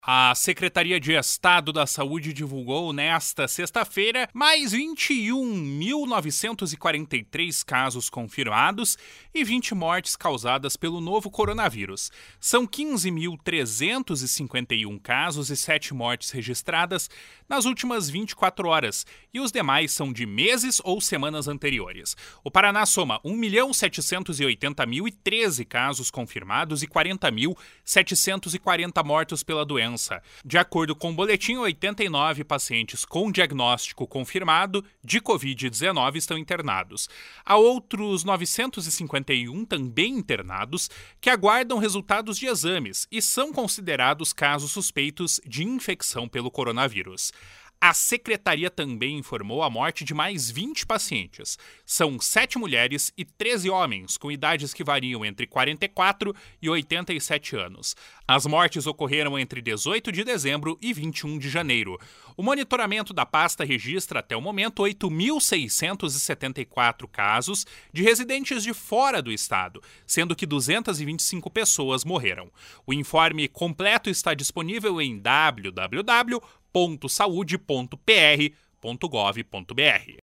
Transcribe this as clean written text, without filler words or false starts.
A Secretaria de Estado da Saúde divulgou nesta sexta-feira mais 21.943 casos confirmados e 20 mortes causadas pelo novo coronavírus. São 15.351 casos e 7 mortes registradas nas últimas 24 horas, e os demais são de meses ou semanas anteriores. O Paraná soma 1.780.013 casos confirmados e 40.740 mortos pela doença. De acordo com o boletim, 89 pacientes com diagnóstico confirmado de Covid-19 estão internados. Há outros 951 também internados que aguardam resultados de exames e são considerados casos suspeitos de infecção pelo coronavírus. A secretaria também informou a morte de mais 20 pacientes. São 7 mulheres e 13 homens, com idades que variam entre 44 e 87 anos. As mortes ocorreram entre 18 de dezembro e 21 de janeiro. O monitoramento da pasta registra até o momento 8.674 casos de residentes de fora do estado, sendo que 225 pessoas morreram. O informe completo está disponível em www.saude.pr.gov.br.